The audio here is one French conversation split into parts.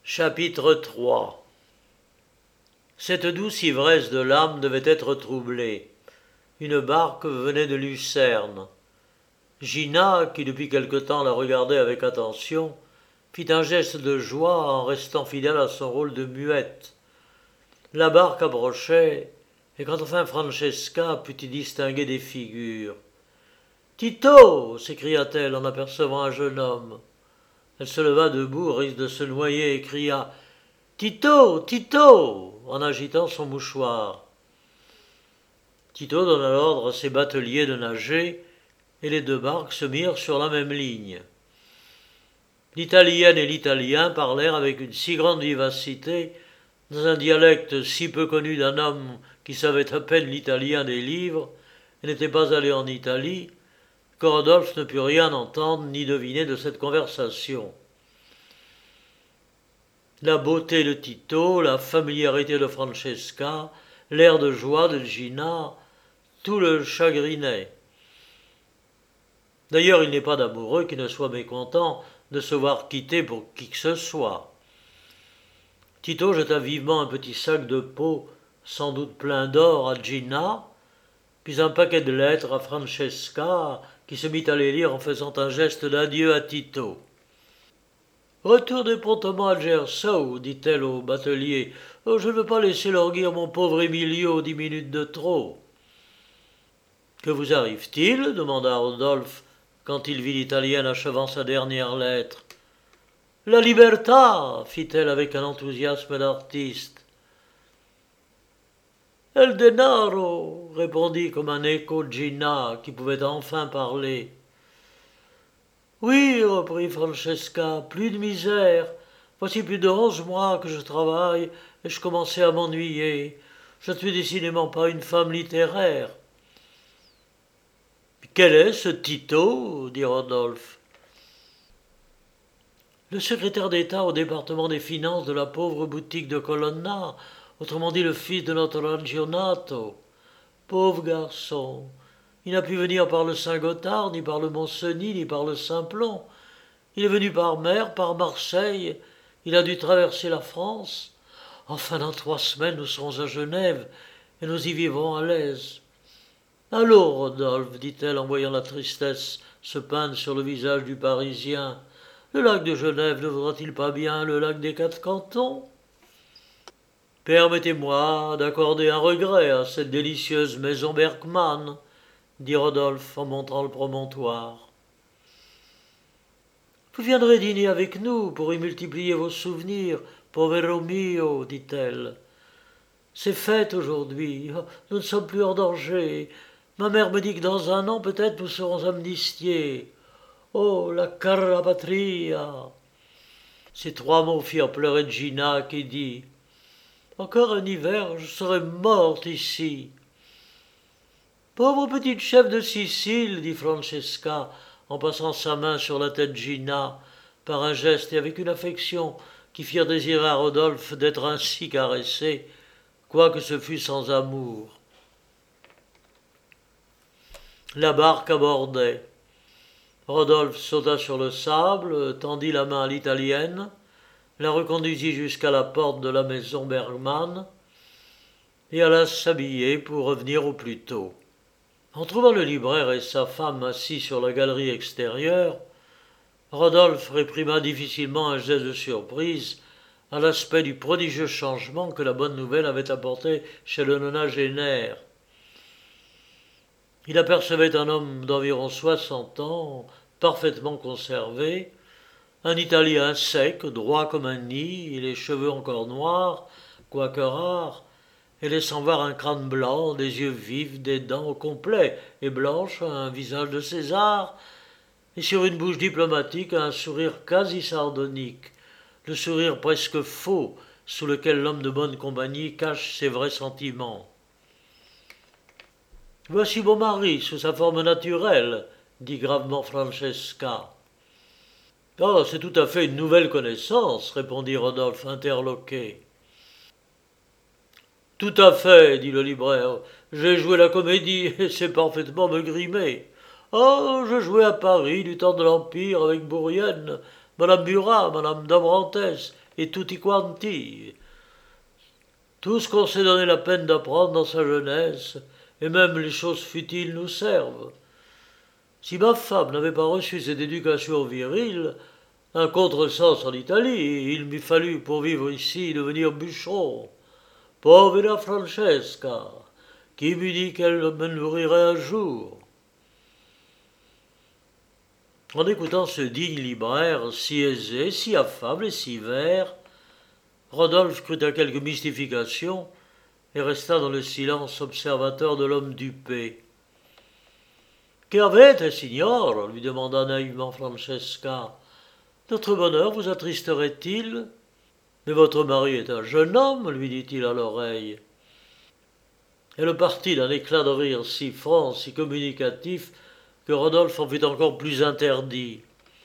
Chapitre 3. Cette douce ivresse de l'âme devait être troublée. Une barque venait de Lucerne. Gina, qui depuis quelque temps la regardait avec attention, fit un geste de joie en restant fidèle à son rôle de muette. La barque approchait, et quand enfin Francesca put y distinguer des figures. « Tito !» s'écria-t-elle en apercevant un jeune homme. Elle se leva debout, risque de se noyer, et cria « Tito, Tito !» en agitant son mouchoir. Tito donna l'ordre à ses bateliers de nager, et les deux barques se mirent sur la même ligne. L'Italienne et l'Italien parlèrent avec une si grande vivacité, dans un dialecte si peu connu d'un homme qui savait à peine l'italien des livres et n'était pas allé en Italie, que Rodolphe ne put rien entendre ni deviner de cette conversation. La beauté de Tito, la familiarité de Francesca, l'air de joie de Gina, tout le chagrinait. D'ailleurs, il n'est pas d'amoureux qui ne soit mécontent de se voir quitté pour qui que ce soit. Tito jeta vivement un petit sac de peau, sans doute plein d'or, à Gina, puis un paquet de lettres à Francesca, qui se mit à les lire en faisant un geste d'adieu à Tito. « Retournez promptement à Gersau, dit-elle au batelier. « Je ne veux pas laisser languir mon pauvre Emilio 10 minutes de trop. »« Que vous arrive-t-il » demanda Rodolphe, quand il vit l'Italienne achevant sa dernière lettre. « La libertà » fit-elle avec un enthousiasme d'artiste. « El denaro » répondit comme un écho Gina, qui pouvait enfin parler. « Oui, reprit Francesca, plus de misère. Voici plus de 11 mois que je travaille et je commençais à m'ennuyer. Je ne suis décidément pas une femme littéraire. »« Quel est ce Tito » dit Rodolphe. « Le secrétaire d'État au département des finances de la pauvre boutique de Colonna, autrement dit le fils de notre ragionato. Pauvre garçon. Il n'a pu venir par le Saint-Gothard, ni par le Mont-Cenis, ni par le Simplon. Il est venu par mer, par Marseille. Il a dû traverser la France. Enfin, dans 3 semaines, nous serons à Genève, et nous y vivrons à l'aise. Allô, Rodolphe, dit-elle en voyant la tristesse se peindre sur le visage du Parisien. Le lac de Genève ne vaudra-t-il pas bien le lac des 4 cantons ? Permettez-moi d'accorder un regret à cette délicieuse maison Bergmann, dit Rodolphe en montrant le promontoire. Vous viendrez dîner avec nous pour y multiplier vos souvenirs, povero mio, dit-elle. C'est fête aujourd'hui, nous ne sommes plus en danger. Ma mère me dit que dans 1 an, peut-être, nous serons amnistiés. Oh, la cara patria !» Ces 3 mots firent pleurer Gina, qui dit « Encore un hiver, je serais morte ici. » « Pauvre petite chef de Sicile, dit Francesca, en passant sa main sur la tête de Gina, par un geste et avec une affection qui firent désirer à Rodolphe d'être ainsi caressé, quoique ce fût sans amour. La barque abordait. Rodolphe sauta sur le sable, tendit la main à l'Italienne, la reconduisit jusqu'à la porte de la maison Bergmann et alla s'habiller pour revenir au plus tôt. En trouvant le libraire et sa femme assis sur la galerie extérieure, Rodolphe réprima difficilement un geste de surprise à l'aspect du prodigieux changement que la bonne nouvelle avait apporté chez le nonagénaire. Il apercevait un homme d'environ 60 ans, parfaitement conservé, un Italien sec, droit comme un nid, les cheveux encore noirs, quoique rares, et laissant voir un crâne blanc, des yeux vifs, des dents complets et blanches, un visage de César, et sur une bouche diplomatique un sourire quasi sardonique, le sourire presque faux sous lequel l'homme de bonne compagnie cache ses vrais sentiments. « Voici mon mari sous sa forme naturelle, » dit gravement Francesca. « Oh, c'est tout à fait une nouvelle connaissance, » répondit Rodolphe interloqué. « Tout à fait, » dit le libraire. « J'ai joué la comédie et c'est parfaitement me grimer. Oh, je jouais à Paris du temps de l'Empire avec Bourrienne, Madame Murat, Madame d'Abrantès et tutti quanti. Tout ce qu'on s'est donné la peine d'apprendre dans sa jeunesse, et même les choses futiles nous servent. Si ma femme n'avait pas reçu cette éducation virile, un contresens en Italie, il m'eût fallu pour vivre ici devenir bûcheron. Povera Francesca, qui m'eût dit qu'elle me nourrirait un jour. En écoutant ce digne libraire, si aisé, si affable et si vert, Rodolphe crut à quelque mystification et resta dans le silence observateur de l'homme dupé. Che avete, signor lui demanda naïvement Francesca. Notre bonheur vous attristerait-il? Mais votre mari est un jeune homme, lui dit-il à l'oreille. Elle partit d'un éclat de rire si franc, si communicatif, que Rodolphe en fut encore plus interdit.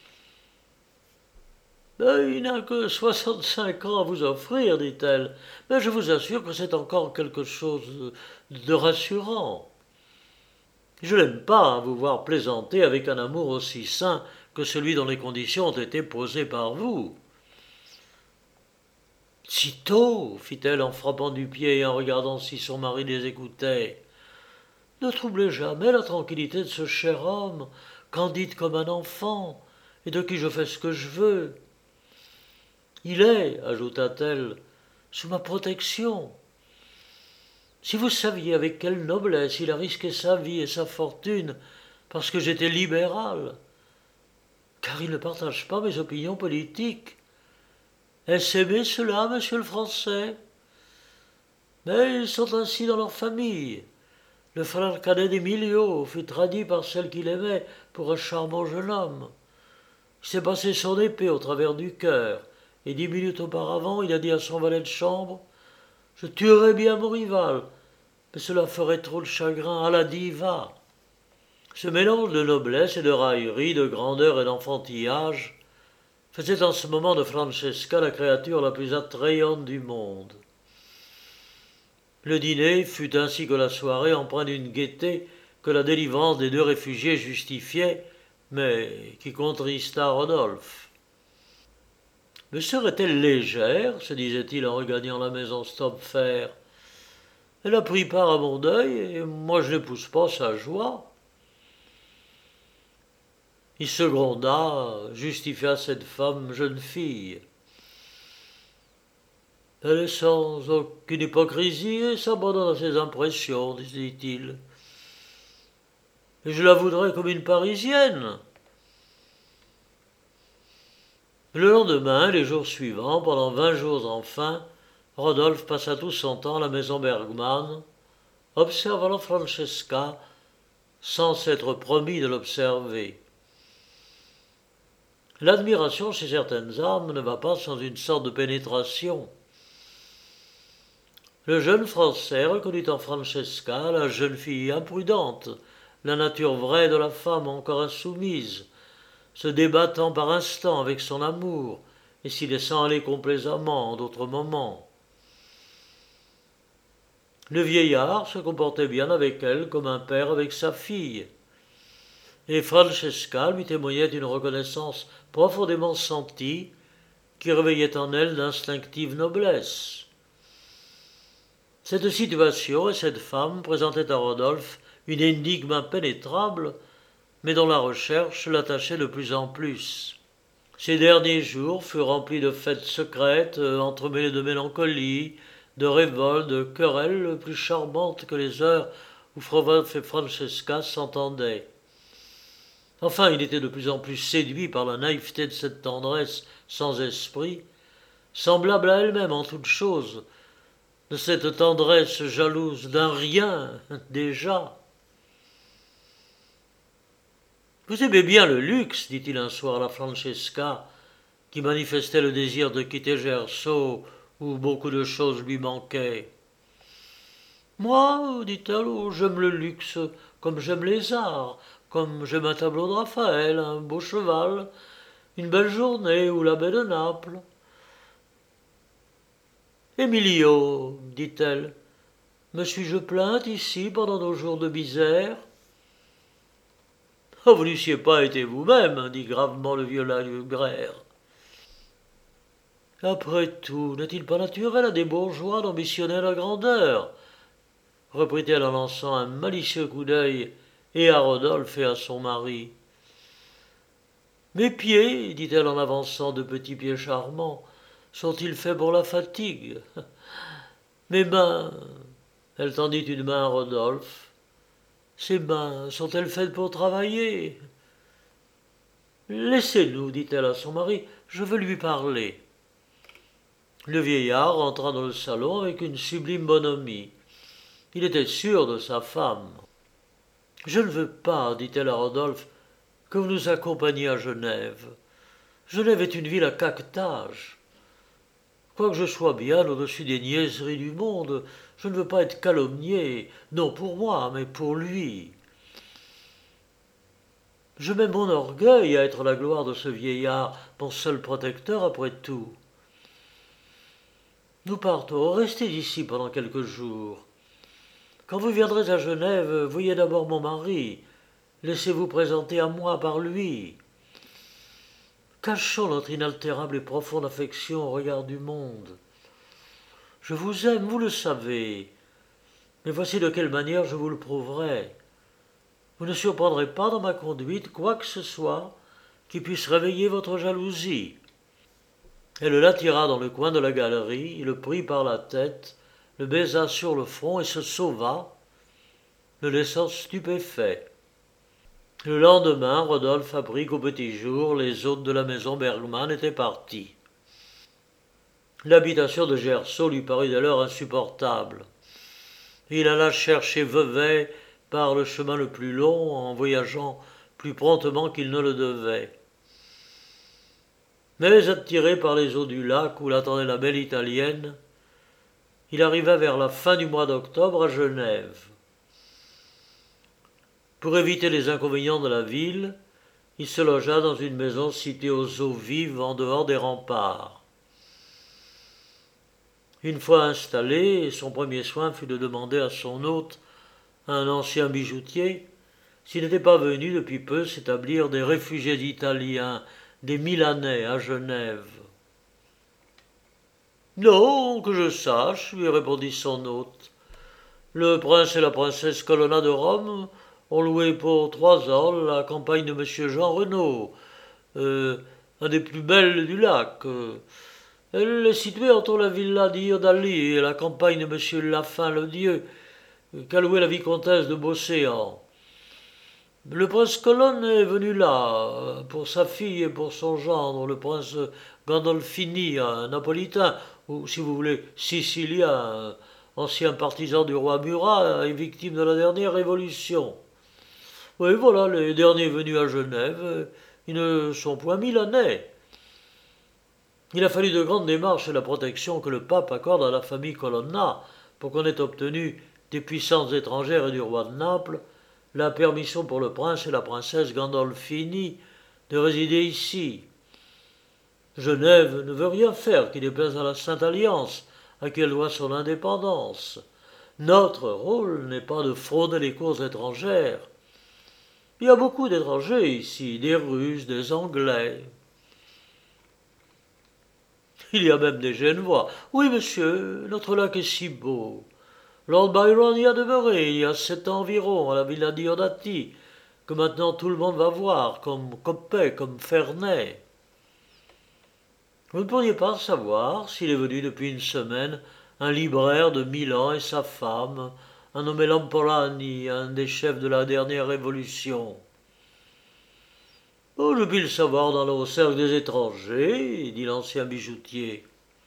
Il n'a que 65 ans à vous offrir, dit-elle, mais je vous assure que c'est encore quelque chose de rassurant. Je n'aime pas vous voir plaisanter avec un amour aussi sain que celui dont les conditions ont été posées par vous. Si tôt, fit-elle en frappant du pied et en regardant si son mari les écoutait. Ne troublez jamais la tranquillité de ce cher homme, candide comme un enfant, et de qui je fais ce que je veux. Il est, ajouta-t-elle, sous ma protection. Si vous saviez avec quelle noblesse il a risqué sa vie et sa fortune parce que j'étais libéral, car il ne partage pas mes opinions politiques. Est-ce aimer cela, monsieur le Français? Mais ils sont ainsi dans leur famille. Le frère cadet d'Emilio fut trahi par celle qu'il aimait pour un charmant jeune homme. Il s'est passé son épée au travers du cœur, et 10 minutes auparavant, il a dit à son valet de chambre « Je tuerais bien mon rival, mais cela ferait trop de chagrin à la diva. » Ce mélange de noblesse et de raillerie, de grandeur et d'enfantillage faisait en ce moment de Francesca la créature la plus attrayante du monde. Le dîner fut ainsi que la soirée empreint d'une gaieté que la délivrance des deux réfugiés justifiait, mais qui contrista Rodolphe. « Me serait-elle légère ?» se disait-il en regagnant la maison Stopfer. « Elle a pris part à mon deuil, et moi je n'épouse pas sa joie. » Il se gronda, justifia cette femme jeune fille. Elle est sans aucune hypocrisie et s'abandonne à ses impressions, dit-il. Et je la voudrais comme une Parisienne. Le lendemain, les jours suivants, pendant 20 jours enfin, Rodolphe passa tout son temps à la maison Bergmann, observant Francesca sans s'être promis de l'observer. L'admiration chez certaines âmes ne va pas sans une sorte de pénétration. Le jeune Français reconnut en Francesca la jeune fille imprudente, la nature vraie de la femme encore insoumise, se débattant par instants avec son amour et s'y laissant aller complaisamment en d'autres moments. Le vieillard se comportait bien avec elle comme un père avec sa fille, et Francesca lui témoignait une reconnaissance profondément sentie qui réveillait en elle d'instinctive noblesse. Cette situation et cette femme présentaient à Rodolphe une énigme impénétrable, mais dont la recherche l'attachait de plus en plus. Ces derniers jours furent remplis de fêtes secrètes, entremêlées de mélancolie, de révolte, de querelles plus charmantes que les heures où Rodolphe et Francesca s'entendaient. Enfin, il était de plus en plus séduit par la naïveté de cette tendresse sans esprit, semblable à elle-même en toutes choses, de cette tendresse jalouse d'un rien déjà. « Vous aimez bien le luxe, dit-il un soir à la Francesca, qui manifestait le désir de quitter Gersau, où beaucoup de choses lui manquaient. « Moi, dit-elle, j'aime le luxe comme j'aime les arts, comme j'aime un tableau de Raphaël, un beau cheval, une belle journée ou la baie de Naples. » « Emilio, dit-elle, me suis-je plainte ici pendant nos jours de misère? » « Vous n'eussiez pas été vous-même, dit gravement le vieux libraire. Après tout, n'est-il pas naturel à des bourgeois d'ambitionner la grandeur? Reprit-elle en lançant un malicieux coup d'œil et à Rodolphe et à son mari. Mes pieds, dit-elle en avançant de petits pieds charmants, sont-ils faits pour la fatigue? Mes mains, elle tendit une main à Rodolphe, ces mains sont-elles faites pour travailler? Laissez-nous, dit-elle à son mari, je veux lui parler. Le vieillard entra dans le salon avec une sublime bonhomie. Il était sûr de sa femme. Je ne veux pas, dit-elle à Rodolphe, que vous nous accompagniez à Genève. Genève est une ville à caquetage. Quoique je sois bien au-dessus des niaiseries du monde, je ne veux pas être calomnié, non pour moi, mais pour lui. Je mets mon orgueil à être la gloire de ce vieillard, mon seul protecteur après tout. Nous partons, restez ici pendant quelques jours. Quand vous viendrez à Genève, voyez d'abord mon mari. Laissez-vous présenter à moi par lui. Cachons notre inaltérable et profonde affection au regard du monde. Je vous aime, vous le savez, mais voici de quelle manière je vous le prouverai. Vous ne surprendrez pas dans ma conduite quoi que ce soit qui puisse réveiller votre jalousie. Elle l'attira dans le coin de la galerie, le prit par la tête, le baisa sur le front et se sauva, le laissant stupéfait. Le lendemain, Rodolphe apprit qu'au petit jour, les hôtes de la maison Bergmann étaient partis. L'habitation de Gersau lui parut dès lors insupportable. Il alla chercher Vevey par le chemin le plus long, en voyageant plus promptement qu'il ne le devait. Mais attiré par les eaux du lac où l'attendait la belle italienne, il arriva vers la fin du mois d'octobre à Genève. Pour éviter les inconvénients de la ville, il se logea dans une maison située aux eaux vives en dehors des remparts. Une fois installé, son premier soin fut de demander à son hôte, un ancien bijoutier, s'il n'était pas venu depuis peu s'établir des réfugiés italiens, des Milanais à Genève. Non, que je sache, lui répondit son hôte. Le prince et la princesse Colonna de Rome ont loué pour 3 ans la campagne de monsieur Jean Renaud, un des plus belles du lac. Elle est située entre la villa d'Iodali et la campagne de monsieur Lafin le Dieu, qu'a loué la vicomtesse de Beauséant. Le prince Colonne est venu là, pour sa fille et pour son gendre, le prince Gandolfini, un napolitain, ou si vous voulez, sicilien, ancien partisan du roi Murat et victime de la dernière révolution. Oui, voilà, les derniers venus à Genève, ils ne sont point milanais. Il a fallu de grandes démarches et la protection que le pape accorde à la famille Colonna pour qu'on ait obtenu des puissances étrangères et du roi de Naples la permission pour le prince et la princesse Gandolfini de résider ici. Genève ne veut rien faire qui déplaise à la Sainte Alliance, à qui elle doit son indépendance. Notre rôle n'est pas de frauder les cours étrangères. Il y a beaucoup d'étrangers ici, des Russes, des Anglais. Il y a même des Genevois. Oui, monsieur, notre lac est si beau. Lord Byron y a demeuré il y a 7 ans environ, à la villa Diodati, que maintenant tout le monde va voir, comme Coppet, comme Ferney. Vous ne pourriez pas savoir s'il est venu depuis une semaine un libraire de Milan et sa femme, un nommé Lamporani, un des chefs de la dernière révolution. Oh, je puis le savoir dans le cercle des étrangers, dit l'ancien bijoutier.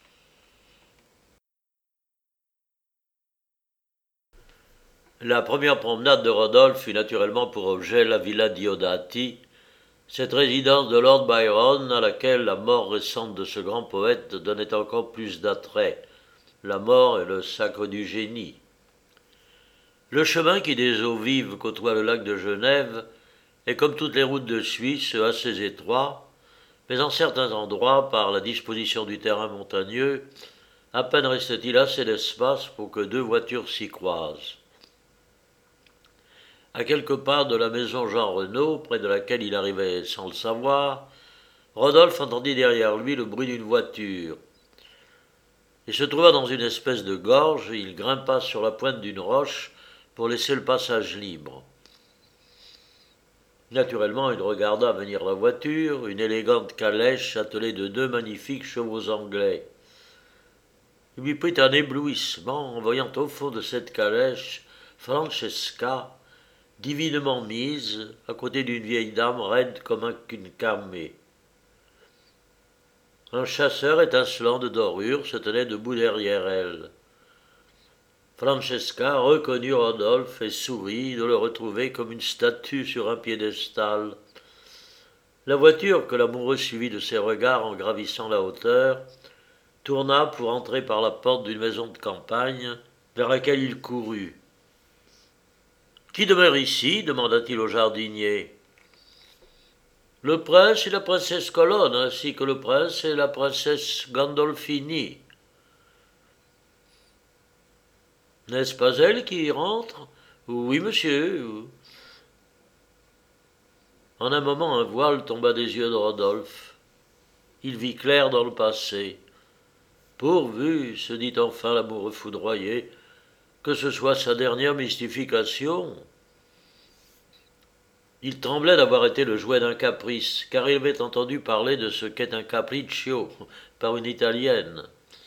La première promenade de Rodolphe eut naturellement pour objet la villa Diodati, cette résidence de Lord Byron à laquelle la mort récente de ce grand poète donnait encore plus d'attrait. La mort est le sacre du génie. Le chemin qui des eaux vives côtoie le lac de Genève est comme toutes les routes de Suisse assez étroit, mais en certains endroits, par la disposition du terrain montagneux, à peine reste-t-il assez d'espace pour que 2 voitures s'y croisent. À quelques pas de la maison Jean Renaud, près de laquelle il arrivait sans le savoir, Rodolphe entendit derrière lui le bruit d'une voiture. et se trouva dans une espèce de gorge, il grimpa sur la pointe d'une roche pour laisser le passage libre. Naturellement, il regarda venir la voiture, une élégante calèche attelée de 2 magnifiques chevaux anglais. Il lui prit un éblouissement en voyant au fond de cette calèche Francesca, divinement mise, à côté d'une vieille dame raide comme une camée. Un chasseur étincelant de dorure se tenait debout derrière elle. Francesca reconnut Rodolphe et sourit de le retrouver comme une statue sur un piédestal. La voiture, que l'amoureux suivit de ses regards en gravissant la hauteur, tourna pour entrer par la porte d'une maison de campagne, vers laquelle il courut. « Qui demeure ici » demanda-t-il au jardinier. « Le prince et la princesse Colonne, ainsi que le prince et la princesse Gandolfini. » « N'est-ce pas elle qui y rentre ?»« Oui, monsieur. » En un moment, un voile tomba des yeux de Rodolphe. Il vit clair dans le passé. Pourvu, se dit enfin l'amoureux foudroyé, que ce soit sa dernière mystification. Il tremblait d'avoir été le jouet d'un caprice, car il avait entendu parler de ce qu'est un capriccio par une italienne.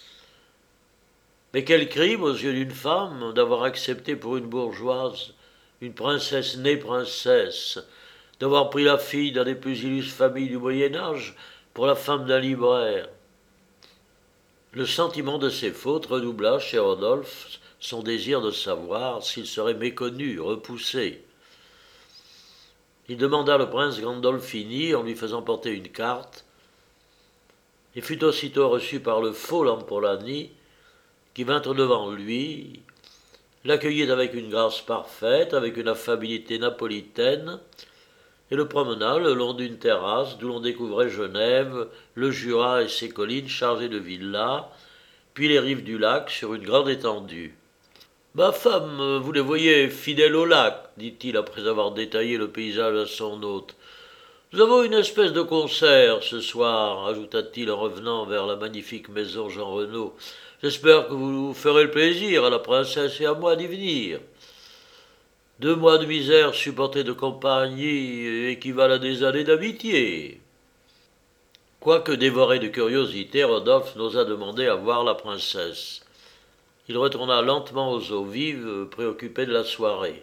Mais quel crime aux yeux d'une femme d'avoir accepté pour une bourgeoise, une princesse née princesse, d'avoir pris la fille d'un des plus illustres familles du Moyen-Âge pour la femme d'un libraire. Le sentiment de ses fautes redoubla chez Rodolphe son désir de savoir s'il serait méconnu, repoussé. Il demanda le prince Gandolfini en lui faisant porter une carte, et fut aussitôt reçu par le faux Lampolani, qui vint devant lui, l'accueillit avec une grâce parfaite, avec une affabilité napolitaine, et le promena le long d'une terrasse d'où l'on découvrait Genève, le Jura et ses collines chargées de villas, puis les rives du lac sur une grande étendue. « Ma femme, vous les voyez fidèles au lac, dit-il après avoir détaillé le paysage à son hôte. Nous avons une espèce de concert ce soir, ajouta-t-il en revenant vers la magnifique maison Jean Renaud. J'espère que vous ferez le plaisir à la princesse et à moi d'y venir. 2 mois de misère supportés de compagnie équivalent à des années d'amitié. » Quoique dévoré de curiosité, Rodolphe n'osa demander à voir la princesse. Il retourna lentement aux eaux vives, préoccupé de la soirée.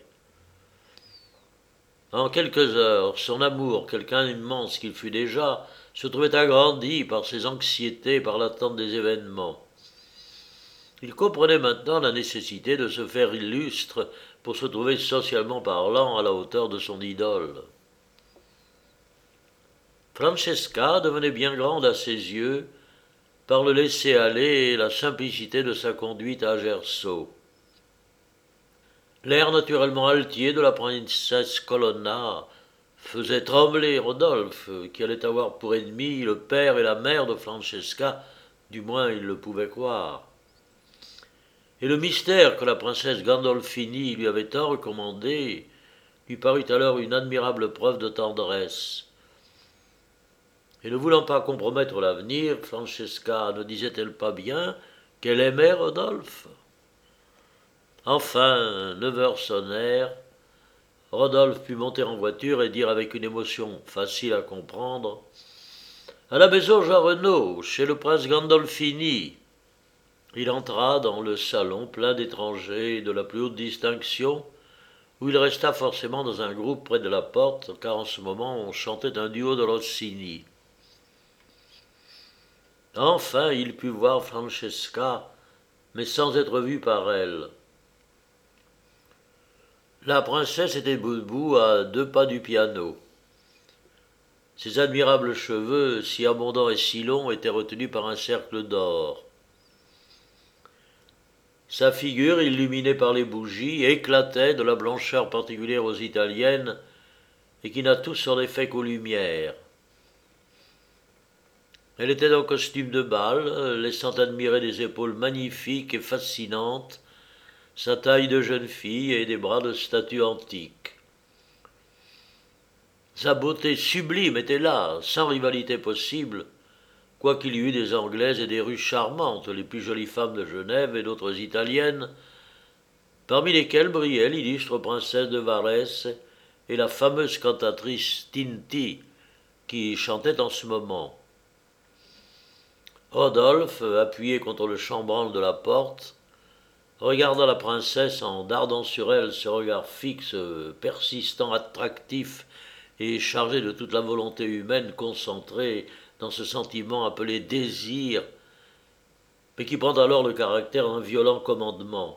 En quelques heures, son amour, quelque immense qu'il fût déjà, se trouvait agrandi par ses anxiétés et par l'attente des événements. Il comprenait maintenant la nécessité de se faire illustre pour se trouver socialement parlant à la hauteur de son idole. Francesca devenait bien grande à ses yeux par le laisser-aller et la simplicité de sa conduite à Gersau. L'air naturellement altier de la princesse Colonna faisait trembler Rodolphe, qui allait avoir pour ennemis le père et la mère de Francesca, du moins il le pouvait croire. Et le mystère que la princesse Gandolfini lui avait tant recommandé lui parut alors une admirable preuve de tendresse. Et ne voulant pas compromettre l'avenir, Francesca ne disait-elle pas bien qu'elle aimait Rodolphe? Enfin, 9 heures sonnèrent. Rodolphe put monter en voiture et dire avec une émotion facile à comprendre « À la maison Jean Renaud, chez le prince Gandolfini ». Il entra dans le salon plein d'étrangers de la plus haute distinction, où il resta forcément dans un groupe près de la porte, car en ce moment on chantait un duo de Rossini. Enfin, il put voir Francesca, mais sans être vu par elle. La princesse était debout à 2 pas du piano. Ses admirables cheveux, si abondants et si longs, étaient retenus par un cercle d'or. Sa figure, illuminée par les bougies, éclatait de la blancheur particulière aux italiennes et qui n'a tout son effet qu'aux lumières. Elle était en costume de bal, laissant admirer des épaules magnifiques et fascinantes, sa taille de jeune fille et des bras de statue antique. Sa beauté sublime était là, sans rivalité possible, quoiqu'il y eût des Anglaises et des Russes charmantes, les plus jolies femmes de Genève et d'autres Italiennes, parmi lesquelles brillait l'illustre princesse de Varese et la fameuse cantatrice Tinti, qui chantait en ce moment. Rodolphe, appuyé contre le chambranle de la porte, regarda la princesse en dardant sur elle ce regard fixe, persistant, attractif et chargé de toute la volonté humaine concentrée dans ce sentiment appelé désir, mais qui prend alors le caractère d'un violent commandement.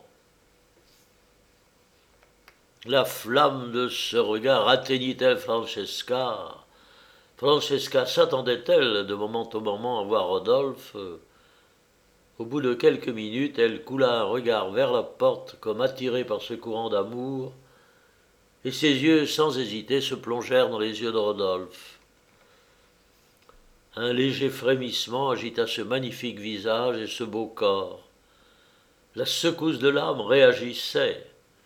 La flamme de ce regard atteignit-elle Francesca? Francesca s'attendait-elle de moment au moment à voir Rodolphe? Au bout de quelques minutes, elle coula un regard vers la porte comme attirée par ce courant d'amour, et ses yeux, sans hésiter, se plongèrent dans les yeux de Rodolphe. Un léger frémissement agita ce magnifique visage et ce beau corps. La secousse de l'âme réagissait.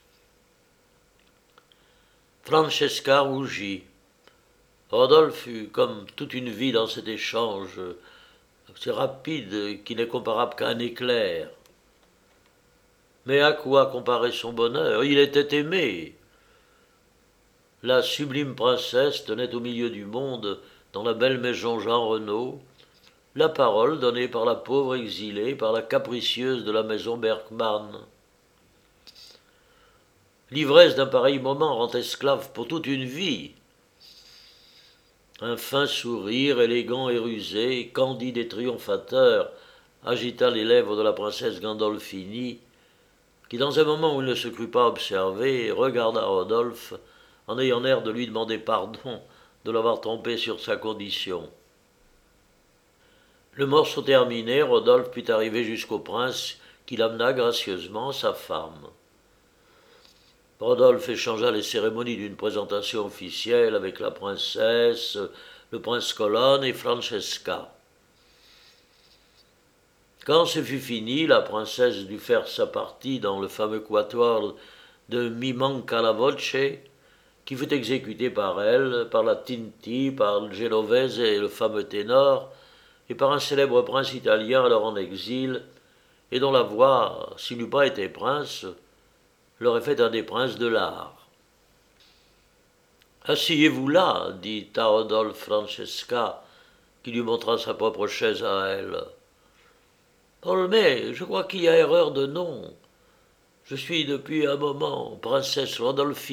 Francesca rougit. Rodolphe eut comme toute une vie dans cet échange, si rapide qu'il n'est comparable qu'à un éclair. Mais à quoi comparer son bonheur? Il était aimé. La sublime princesse tenait au milieu du monde, dans la belle maison Jean Renaud, la parole donnée par la pauvre exilée, par la capricieuse de la maison Bergmann. L'ivresse d'un pareil moment rend esclave pour toute une vie. Un fin sourire, élégant et rusé, candide et triomphateur, agita les lèvres de la princesse Gandolphini, qui, dans un moment où il ne se crut pas observé, regarda Rodolphe, en ayant l'air de lui demander pardon de l'avoir trompé sur sa condition. Le morceau terminé, Rodolphe put arriver jusqu'au prince, qui l'amena gracieusement, sa femme. Rodolphe échangea les cérémonies d'une présentation officielle avec la princesse, le prince Colonne et Francesca. Quand ce fut fini, la princesse dut faire sa partie dans le fameux quatuor de Mi manca la voce, qui fut exécuté par elle, par la Tinti, par le Genovese et le fameux ténor, et par un célèbre prince italien alors en exil, et dont la voix, s'il n'eût pas été prince, l'aurait fait un des princes de l'art. « Asseyez-vous là, dit à Rodolphe Francesca, qui lui montra sa propre chaise à elle. « Oh, mais je crois qu'il y a erreur de nom. Je suis depuis un moment princesse Rodolphini. »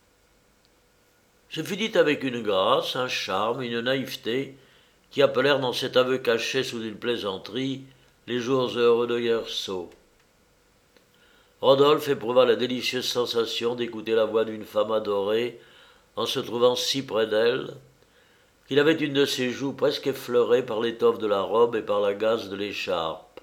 Ce fut dit avec une grâce, un charme, une naïveté, qui appelèrent dans cet aveu caché sous une plaisanterie les jours heureux de Yerso. Rodolphe éprouva la délicieuse sensation d'écouter la voix d'une femme adorée en se trouvant si près d'elle, qu'il avait une de ses joues presque effleurée par l'étoffe de la robe et par la gaze de l'écharpe.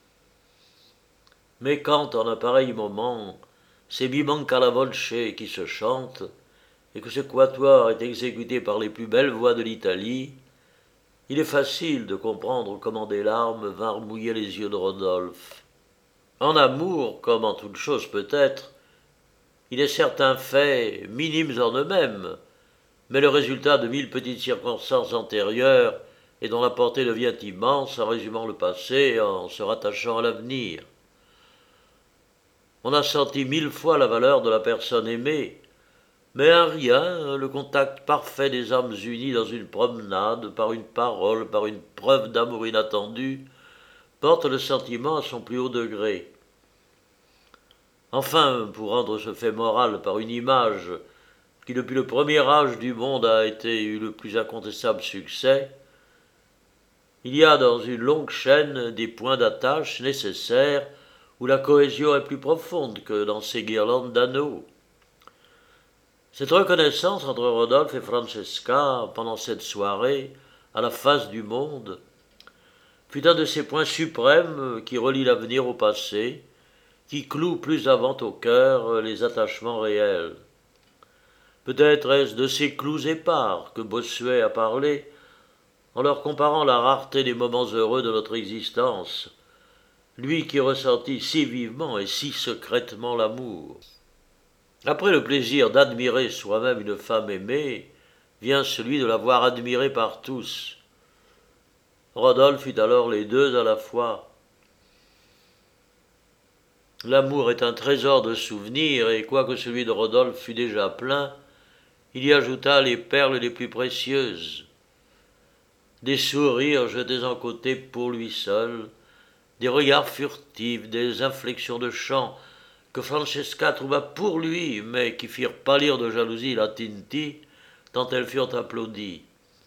Mais quand, en un pareil moment, c'est Mi manca la voce qui se chante, et que ce quatuor est exécuté par les plus belles voix de l'Italie, il est facile de comprendre comment des larmes vinrent mouiller les yeux de Rodolphe. En amour, comme en toute chose peut-être, il est certains faits, minimes en eux-mêmes, mais le résultat de 1000 petites circonstances antérieures et dont la portée devient immense en résumant le passé et en se rattachant à l'avenir. On a senti 1000 fois la valeur de la personne aimée, mais un rien, le contact parfait des âmes unies dans une promenade, par une parole, par une preuve d'amour inattendue, porte le sentiment à son plus haut degré. Enfin, pour rendre ce fait moral par une image qui depuis le premier âge du monde a eu le plus incontestable succès, il y a dans une longue chaîne des points d'attache nécessaires où la cohésion est plus profonde que dans ces guirlandes d'anneaux. Cette reconnaissance entre Rodolphe et Francesca, pendant cette soirée, à la face du monde, fut un de ces points suprêmes qui relient l'avenir au passé, qui clouent plus avant au cœur les attachements réels. Peut-être est-ce de ces clous épars que Bossuet a parlé, en leur comparant la rareté des moments heureux de notre existence, lui qui ressentit si vivement et si secrètement l'amour. Après le plaisir d'admirer soi-même une femme aimée, vient celui de la voir admirée par tous. Rodolphe eut alors les deux à la fois. L'amour est un trésor de souvenirs, et quoique celui de Rodolphe fût déjà plein, il y ajouta les perles les plus précieuses. Des sourires jetés en côté pour lui seul, des regards furtifs, des inflexions de chant que Francesca trouva pour lui, mais qui firent pâlir de jalousie la Tinti, tant elles furent applaudies.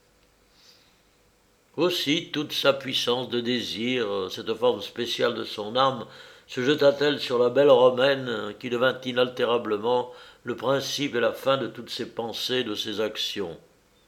Aussi, toute sa puissance de désir, cette forme spéciale de son âme, se jeta-t-elle sur la belle romaine qui devint inaltérablement le principe et la fin de toutes ses pensées, de ses actions.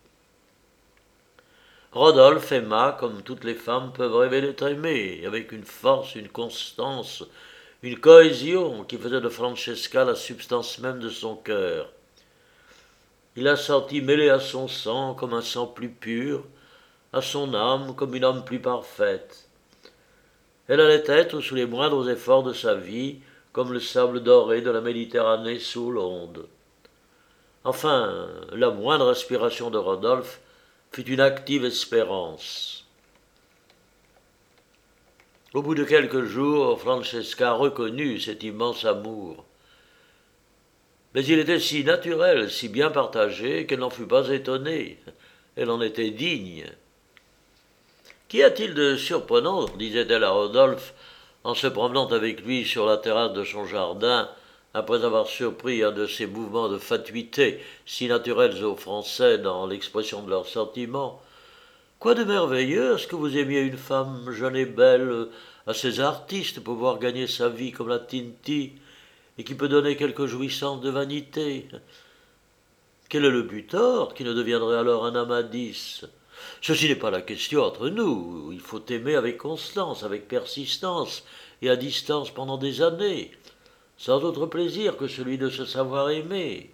Rodolphe aima comme toutes les femmes peuvent rêver d'être aimées, avec une force, une constance, une cohésion qui faisait de Francesca la substance même de son cœur. Il la sentit mêlée à son sang comme un sang plus pur, à son âme comme une âme plus parfaite. Elle allait être sous les moindres efforts de sa vie, comme le sable doré de la Méditerranée sous l'onde. Enfin, la moindre aspiration de Rodolphe fut une active espérance. Au bout de quelques jours, Francesca reconnut cet immense amour. Mais il était si naturel, si bien partagé, qu'elle n'en fut pas étonnée. Elle en était digne. Qu'y a-t-il de surprenant, disait-elle à Rodolphe, en se promenant avec lui sur la terrasse de son jardin, après avoir surpris un de ces mouvements de fatuité si naturels aux Français dans l'expression de leurs sentiments. Quoi de merveilleux à ce que vous aimiez une femme jeune et belle, assez artiste pour pouvoir gagner sa vie comme la Tinti, et qui peut donner quelque jouissance de vanité. Quel est le butor qui ne deviendrait alors un Amadis? Ceci n'est pas la question entre nous. Il faut aimer avec constance, avec persistance, et à distance pendant des années, sans autre plaisir que celui de se savoir aimer.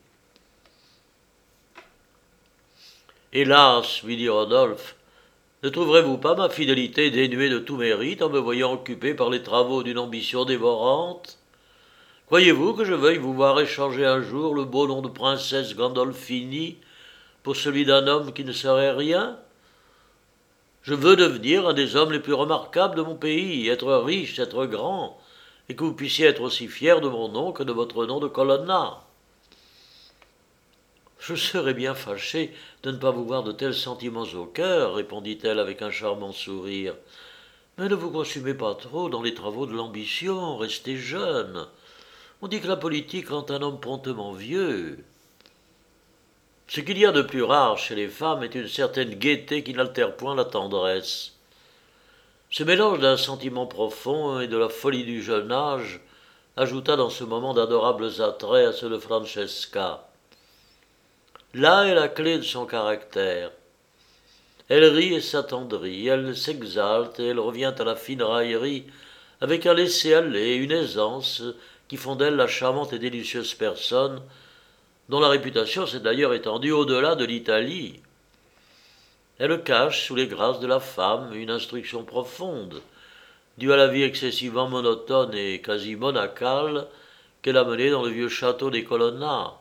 Hélas, lui dit Rodolphe, ne trouverez-vous pas ma fidélité dénuée de tout mérite en me voyant occupé par les travaux d'une ambition dévorante? Croyez-vous que je veuille vous voir échanger un jour le beau nom de princesse Gandolfini pour celui d'un homme qui ne serait rien? Je veux devenir un des hommes les plus remarquables de mon pays, être riche, être grand, et que vous puissiez être aussi fier de mon nom que de votre nom de Colonna. Je serais bien fâché de ne pas vous voir de tels sentiments au cœur, répondit-elle avec un charmant sourire. Mais ne vous consumez pas trop dans les travaux de l'ambition, restez jeune. On dit que la politique rend un homme promptement vieux. Ce qu'il y a de plus rare chez les femmes est une certaine gaieté qui n'altère point la tendresse. Ce mélange d'un sentiment profond et de la folie du jeune âge ajouta dans ce moment d'adorables attraits à ceux de Francesca. Là est la clé de son caractère. Elle rit et s'attendrit, elle s'exalte et elle revient à la fine raillerie avec un laisser-aller, une aisance qui font d'elle la charmante et délicieuse personne dont la réputation s'est d'ailleurs étendue au-delà de l'Italie. Elle cache sous les grâces de la femme une instruction profonde, due à la vie excessivement monotone et quasi monacale qu'elle a menée dans le vieux château des Colonna.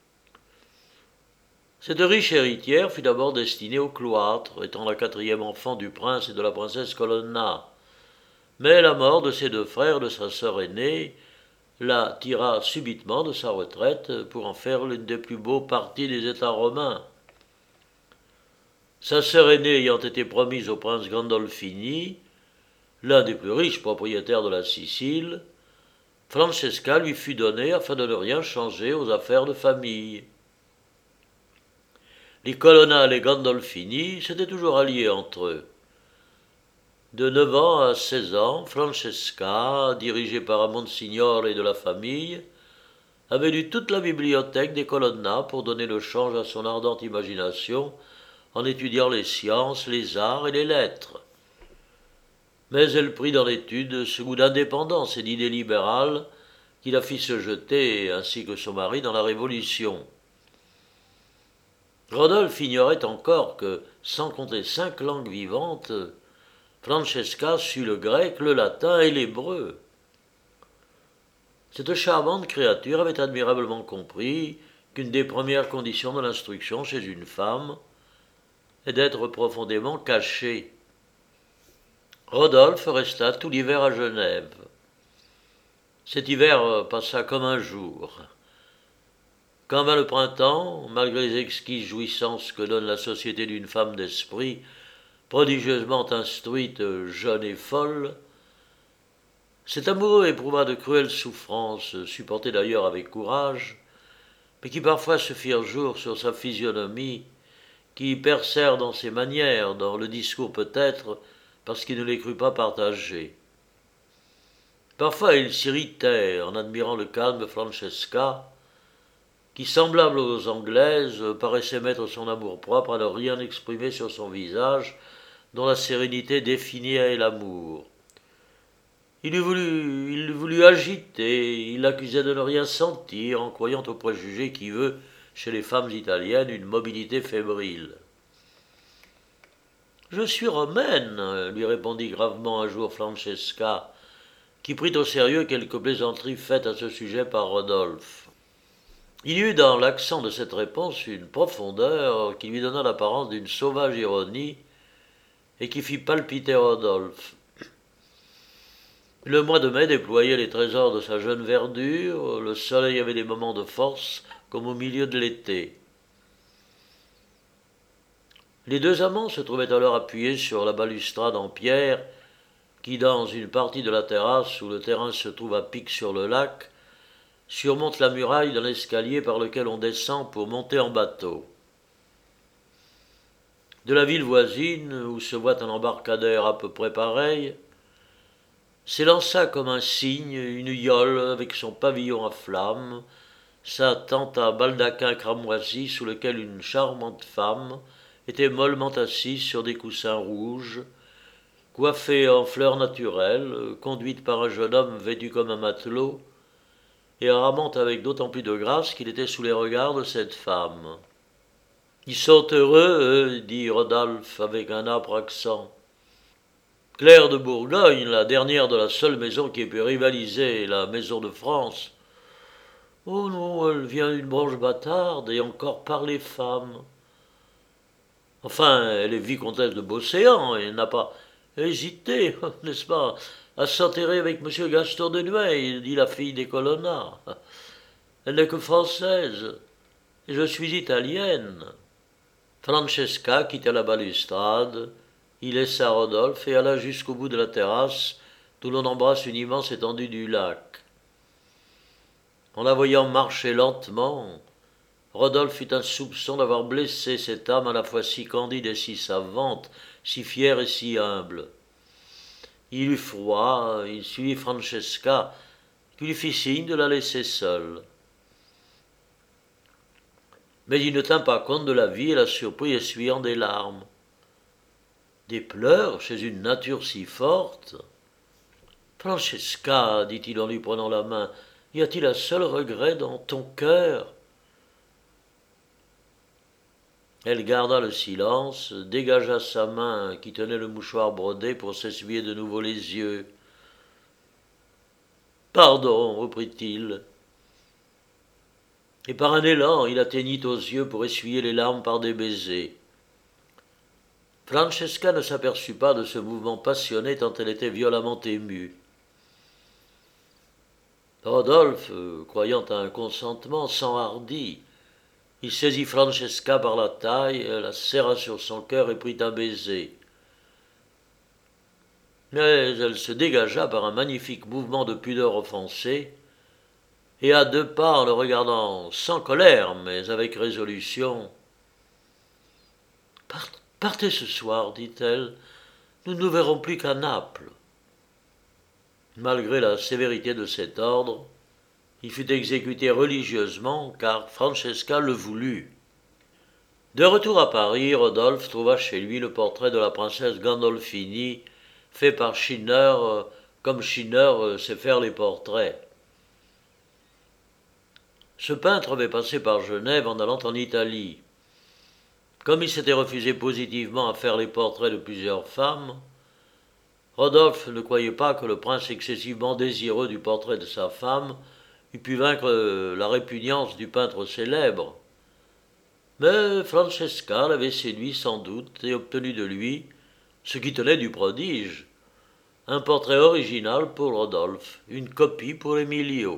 Cette riche héritière fut d'abord destinée au cloître, étant la quatrième enfant du prince et de la princesse Colonna. Mais la mort de ses deux frères et de sa sœur aînée la tira subitement de sa retraite pour en faire l'une des plus beaux parties des États romains. Sa sœur aînée ayant été promise au prince Gandolfini, l'un des plus riches propriétaires de la Sicile, Francesca lui fut donnée afin de ne rien changer aux affaires de famille. Les Colonna et les Gandolfini s'étaient toujours alliés entre eux. De 9 ans à 16 ans, Francesca, dirigée par un monsignore et de la famille, avait lu toute la bibliothèque des Colonna pour donner le change à son ardente imagination en étudiant les sciences, les arts et les lettres. Mais elle prit dans l'étude ce goût d'indépendance et d'idées libérales qui la fit se jeter, ainsi que son mari, dans la Révolution. Rodolphe ignorait encore que, sans compter 5 langues vivantes, Francesca sut le grec, le latin et l'hébreu. Cette charmante créature avait admirablement compris qu'une des premières conditions de l'instruction chez une femme est d'être profondément cachée. Rodolphe resta tout l'hiver à Genève. Cet hiver passa comme un jour. Quand vint le printemps, malgré les exquises jouissances que donne la société d'une femme d'esprit, prodigieusement instruite, jeune et folle, cet amoureux éprouva de cruelles souffrances, supportées d'ailleurs avec courage, mais qui parfois se firent jour sur sa physionomie, qui percèrent dans ses manières, dans le discours peut-être, parce qu'il ne les crut pas partagés. Parfois il s'irritait en admirant le calme de Francesca, qui, semblable aux Anglaises, paraissait mettre son amour-propre à ne rien exprimer sur son visage, dont la sérénité défiait l'amour. Il voulut agiter, il l'accusait de ne rien sentir, en croyant au préjugé qui veut, chez les femmes italiennes, une mobilité fébrile. « Je suis romaine, lui répondit gravement un jour Francesca, qui prit au sérieux quelques plaisanteries faites à ce sujet par Rodolphe. Il y eut dans l'accent de cette réponse une profondeur qui lui donna l'apparence d'une sauvage ironie et qui fit palpiter Rodolphe. Le mois de mai déployait les trésors de sa jeune verdure, le soleil avait des moments de force comme au milieu de l'été. Les deux amants se trouvaient alors appuyés sur la balustrade en pierre qui, dans une partie de la terrasse où le terrain se trouve à pic sur le lac, surmonte la muraille d'un escalier par lequel on descend pour monter en bateau. De la ville voisine, où se voit un embarcadère à peu près pareil, s'élança comme un cygne une yole avec son pavillon à flammes, sa tente à baldaquin cramoisi sous lequel une charmante femme était mollement assise sur des coussins rouges, coiffée en fleurs naturelles, conduite par un jeune homme vêtu comme un matelot, et ramant avec d'autant plus de grâce qu'il était sous les regards de cette femme. « Ils sont heureux, eux, dit Rodolphe avec un âpre accent. Claire de Bourgogne, la dernière de la seule maison qui ait pu rivaliser la maison de France. Oh non, elle vient d'une branche bâtarde, et encore par les femmes. Enfin, elle est vicomtesse de Beauséant, et n'a pas hésité, n'est-ce pas, à s'enterrer avec M. Gaston de Nueil, dit la fille des Colonna. Elle n'est que française, et je suis italienne. » Francesca quitta la balustrade, y laissa Rodolphe et alla jusqu'au bout de la terrasse, d'où l'on embrasse une immense étendue du lac. En la voyant marcher lentement, Rodolphe eut un soupçon d'avoir blessé cette âme à la fois si candide et si savante, si fière et si humble. Il eut froid, il suivit Francesca, qui lui fit signe de la laisser seule. Mais il ne tint pas compte de la vie et la surprit essuyant des larmes. Des pleurs chez une nature si forte. Francesca, dit-il en lui prenant la main, y a-t-il un seul regret dans ton cœur? Elle garda le silence, dégagea sa main qui tenait le mouchoir brodé pour s'essuyer de nouveau les yeux. Pardon, reprit-il. Et par un élan, il atteignit aux yeux pour essuyer les larmes par des baisers. Francesca ne s'aperçut pas de ce mouvement passionné tant elle était violemment émue. Rodolphe, croyant à un consentement, s'enhardit. Il saisit Francesca par la taille, la serra sur son cœur et prit un baiser. Mais elle se dégagea par un magnifique mouvement de pudeur offensée, et à deux pas en le regardant sans colère, mais avec résolution. « Partez ce soir, dit-elle, nous ne nous verrons plus qu'à Naples. » Malgré la sévérité de cet ordre, il fut exécuté religieusement, car Francesca le voulut. De retour à Paris, Rodolphe trouva chez lui le portrait de la princesse Gandolfini, fait par Schinner, comme Schinner sait faire les portraits. Ce peintre avait passé par Genève en allant en Italie. Comme il s'était refusé positivement à faire les portraits de plusieurs femmes, Rodolphe ne croyait pas que le prince excessivement désireux du portrait de sa femme eût pu vaincre la répugnance du peintre célèbre. Mais Francesca l'avait séduit sans doute et obtenu de lui ce qui tenait du prodige, un portrait original pour Rodolphe, une copie pour Emilio.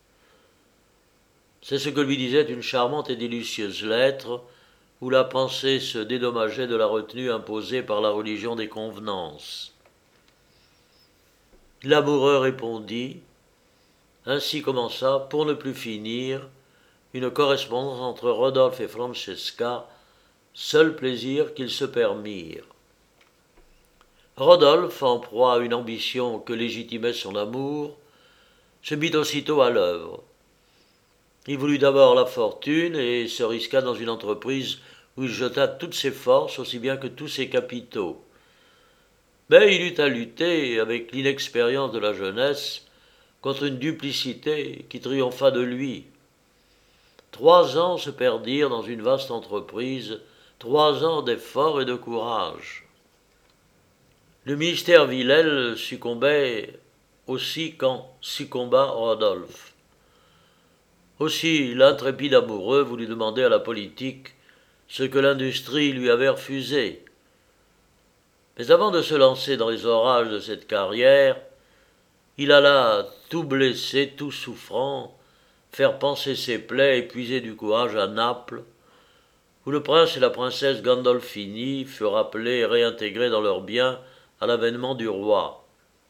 C'est ce que lui disait une charmante et délicieuse lettre où la pensée se dédommageait de la retenue imposée par la religion des convenances. L'amoureux répondit. Ainsi commença, pour ne plus finir, une correspondance entre Rodolphe et Francesca, seul plaisir qu'ils se permirent. Rodolphe, en proie à une ambition que légitimait son amour, se mit aussitôt à l'œuvre. Il voulut d'abord la fortune et se risqua dans une entreprise où il jeta toutes ses forces aussi bien que tous ses capitaux. Mais il eut à lutter, avec l'inexpérience de la jeunesse, contre une duplicité qui triompha de lui. 3 ans se perdirent dans une vaste entreprise, 3 ans d'efforts et de courage. Le ministère Villèle succombait aussi quand succomba Rodolphe. Aussi l'intrépide amoureux voulut demander à la politique ce que l'industrie lui avait refusé. Mais avant de se lancer dans les orages de cette carrière, il alla, tout blessé, tout souffrant, faire panser ses plaies et puiser du courage à Naples, où le prince et la princesse Gandolfini furent appelés et réintégrés dans leurs biens à l'avènement du roi.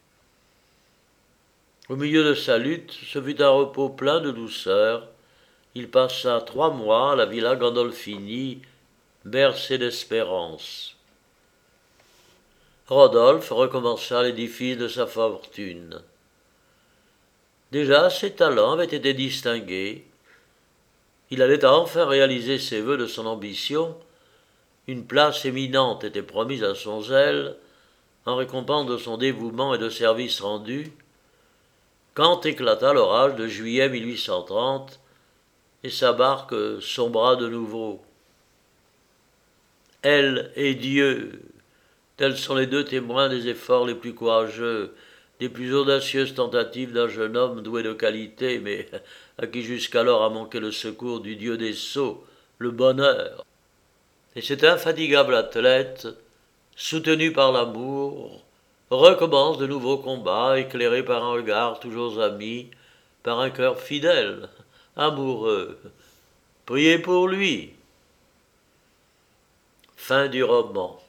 Au milieu de sa lutte, ce fut un repos plein de douceur. Il passa 3 mois à la villa Gandolfini, bercée d'espérance. Rodolphe recommença l'édifice de sa fortune. Déjà, ses talents avaient été distingués. Il allait enfin réaliser ses vœux de son ambition. Une place éminente était promise à son zèle, en récompense de son dévouement et de services rendus, quand éclata l'orage de juillet 1830, et sa barque sombra de nouveau. Elle et Dieu, tels sont les 2 témoins des efforts les plus courageux, des plus audacieuses tentatives d'un jeune homme doué de qualité, mais à qui jusqu'alors a manqué le secours du dieu des sots, le bonheur. Et cet infatigable athlète, soutenu par l'amour, recommence de nouveaux combats, éclairé par un regard toujours ami, par un cœur fidèle, amoureux. Priez pour lui. Fin du roman.